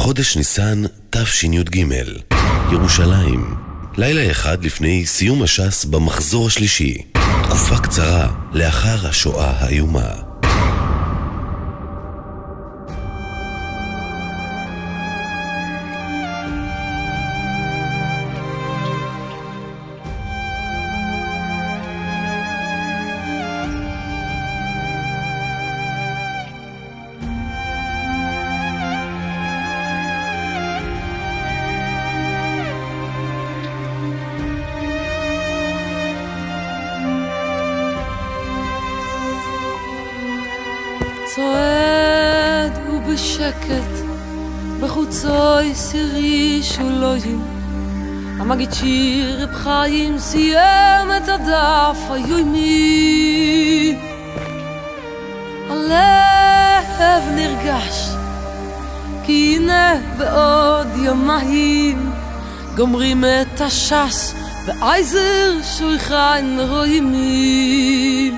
חודש ניסן תשי"ג, ירושלים. לילה אחד לפני סיום הש"ס במחזור השלישי, תקופה קצרה לאחר השואה האיומה. צועד ובשקט בחוצוי סירי שולויים, המגיד שיר רב חיים סיים את הדף היומי. הלב נרגש כי הנה בעוד יומיים גומרים את הש"ס בעזר שויכן רוימים.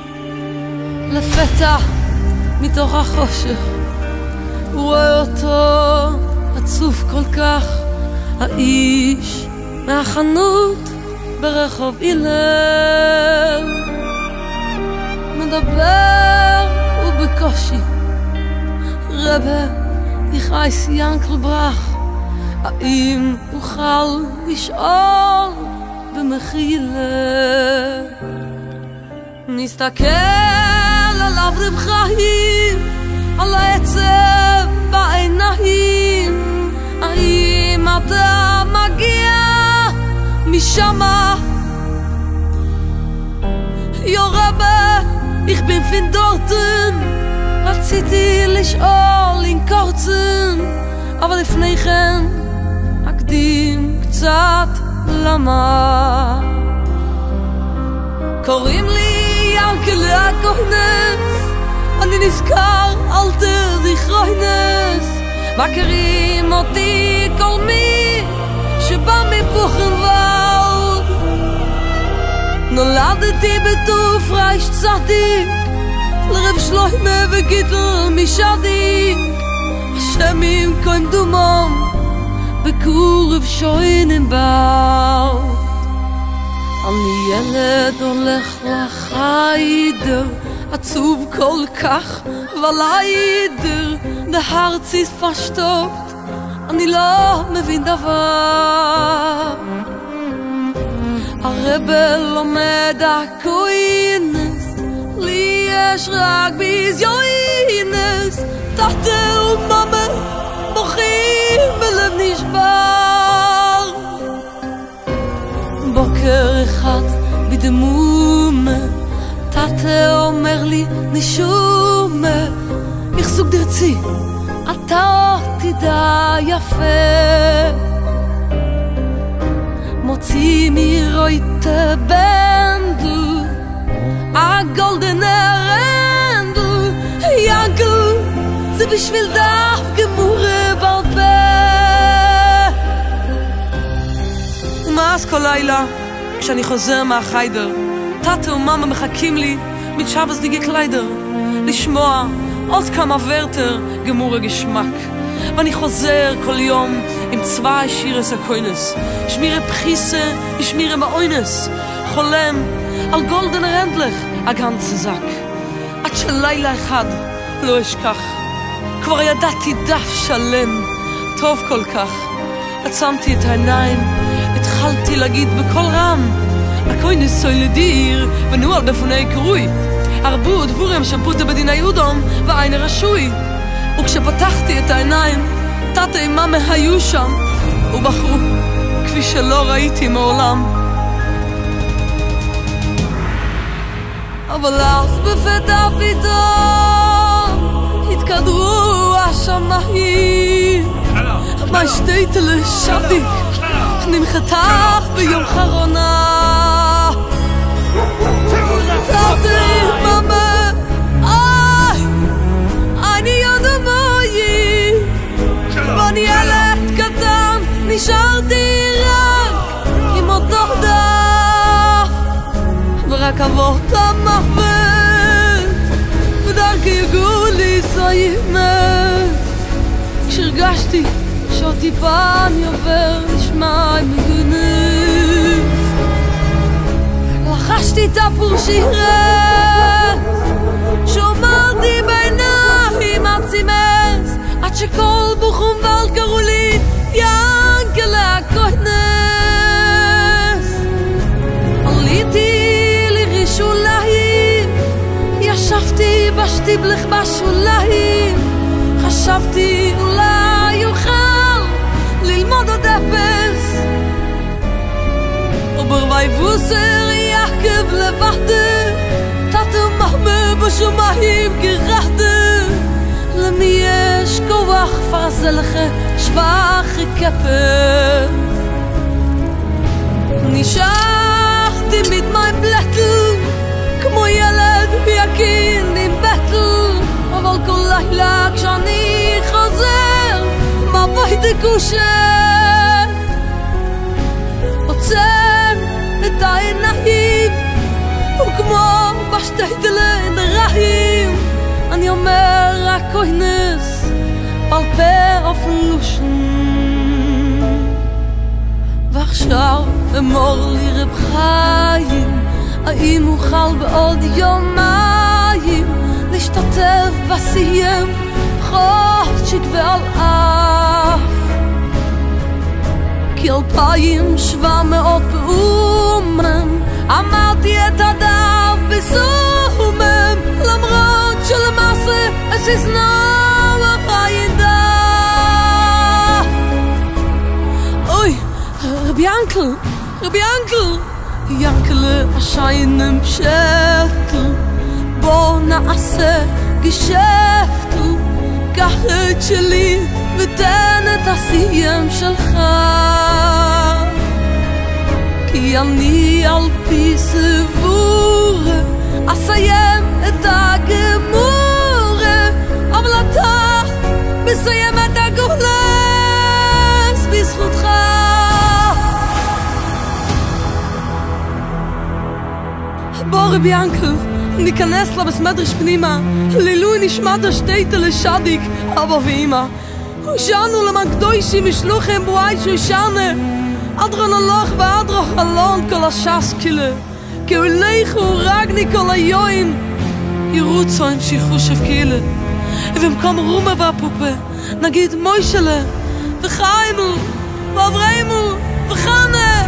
לפתע מתוך החושך הוא רואה אותו עצוב כל כך, האיש מהחנות ברחוב הלל, מדבר ובקושי רבה יכעס ינקל ברח, האם אוכל לשאול במחילה. נסתכל עליו רב חיים, על העצב בעיניים, האם אתה מגיע משמה? יורבה, ich bin von dorten, רציתי לשאול אין קורצן, אבל לפני כן אקדים קצת למה. קוראים לי ינקל הכהנס, אני נזכר אלתר זיכרוינס, מכירים אותי כל מי שבא מבוכנוולד. נולדתי בטוף רייש צדיק לרב שלוימה וגיטל משדיק, השם ימקום דומם בקורב שויננבאלד. אני ילד הולך לחיידר, עצוב כל כך, וליידר דה הרץ ist verstockt, אני לא מבין דבר. הרב לומד הכוינס, לי יש רק ביזיונס, תחתה ומאמה בוכים בלב נשבר. בוקר אחד בדמומה תתה אומר לי נשומה, יחסוק דרצי אתה תדע יפה, מוציא מרויטה בנדל הגולדן הרנדל, ינקל זה בשביל דף גמורה בעל פה. ומאז כל לילה כשאני חוזר מהחיידר, תתה ומאמה מחכים לי mit שבס דיגי קליידר לשמוע עוד כמה ורטר גמורה גשמק. ואני חוזר כל יום עם צבא שירס הכוינס, שמירה פחיסה ושמירה מאוינס, חולם על גולדן רנדלך הגנצה זק. עד שלילה אחד לא אשכח, כבר ידעתי דף שלם טוב כל כך. עצמתי את העיניים, התחלתי להגיד בכל רם, הכוינס סוי לדיר ונועל בפוני קרוי, הרבו דבורם שפוטה בדיני יודום ועין הרשוי. וכשפתחתי את העיניים, תתה ומאמה היו שם ובחרו כפי שלא ראיתי מעולם. אבל אז בפתע פתאום התקדרו השמיים, מה שטייטל שדיק נמחתה ביום חרונה. תתה ומאמה אני יודמוי, ואני ילד קטן נשארתי רק עם אותו דף ורק אבות המחבט בדרכי גולי סיימת. כשהרגשתי שעוד טיפה אני עובר נשמע מגונב לחשתי תפור שירת שומרתי בעיניים עצימס עד שכל בוכום ולד קראו לי ינקלה הכהנס עליתי לריש אוליים ישבתי בשטיבלך בשוליים חשבתי אולי אוכל ללמוד עוד אפס וברווי בוסר יעקב לבד תתו מחמא בשומיים גרד למי יש כוח פרזה לך שבח כפר נשארתי מדמי בלטל כמו ילד ויקין עם בטל אבל כל לילה כשאני חוזר מבית דקושר עוצר את העיניים וכמו בשטייטלן רעים אני אומר רק כהנס על פה אופן לושן ועכשיו אמור לי רב חיים האם אוכל בעוד יומיים להשתתף בסיים חודשיק ועל אף כי 2,700 פעומן אמרתי את הדף בסומם למרות שלמעשה אסיסנאו הידע אוי רבי ינקל ינקל השיינם פשטל בוא נעשה גשפטל קח את שלי ותן את הסיים שלך כי אני על פי סבורה אסיים את הגמורה אבל אתה מסיים את הגולס בזכותך בוא רבי ינקל ניכנס לבסמדרש פנימה לילוי נשמת השטייטל לשדיק אבא ואמא הושענו למען קדושים ושלוחים בואי שושענה אדרון הלוך ואדרו חלון כל השס קילה כי הולכו רגני כל היועים ירוצו הנשיכו שבקילה ובמקום רומה והפופה נגיד מוישלה וחיימו ואבריימו וחנה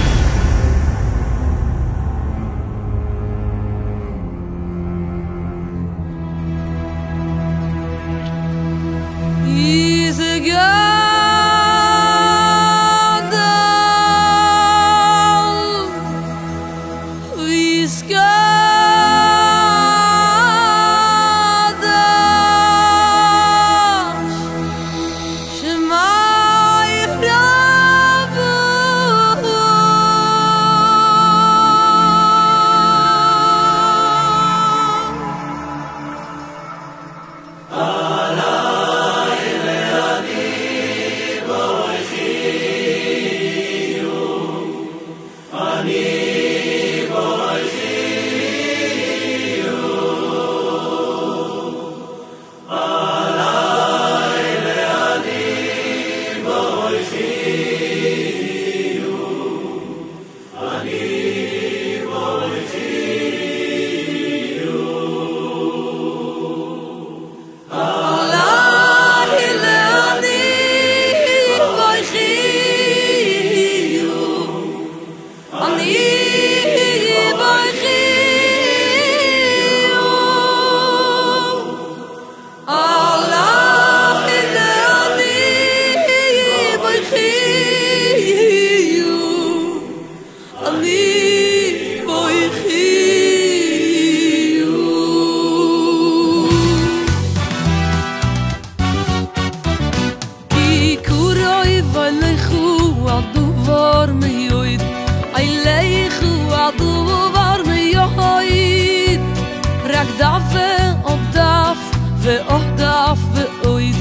ואודף ואויד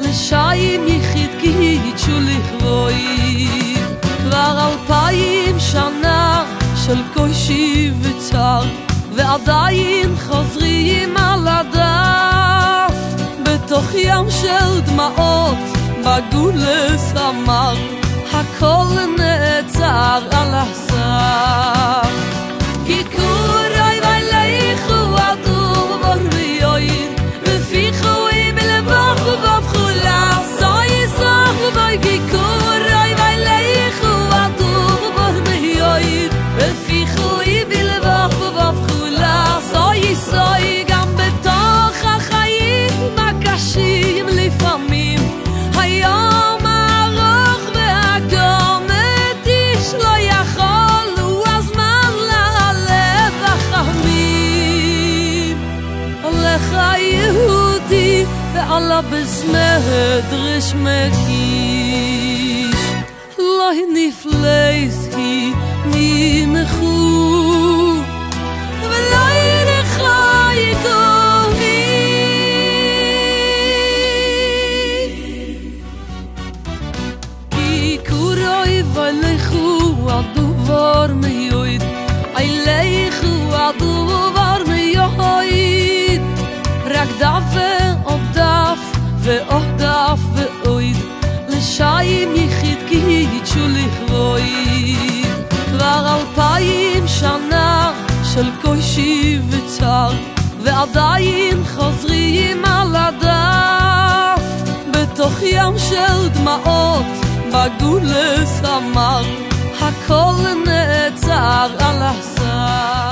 לשיים יחיד גיד שוליך ואויד כבר 2000 שנה של קושי וצער ועדיין חוזרים על הדף בתוך ים של דמעות בגולס אמר הכל נעצר על הסף יקורי וילכו עדו ורביועיר ופיחוי בלבוך ובבחולה סוי סוף ובוי יקורי וילכו עדו ורביועיר ופיחוי בלבוך ובבחולה סוי סוי גם בתוך החיים הקשים לפעמים היום ארוך והגומת איש לא יכול הוא הזמן להלב החמים הולך היהודי ועלה בסמדרש מקיש לא נפלס כי נמחו ולא ירחה יגוני כי קורוי ולכו הדובר מיועד אילכו הדובר מיועד רק דף ועוד דף ועוד דף ועוד לשיים יחיד קידשו לכבוי כבר 2000 שנה של קושי וצער ועדיין חוזרים על הדף בתוך ים של דמעות בגולס אמר הכל נעצר על הסף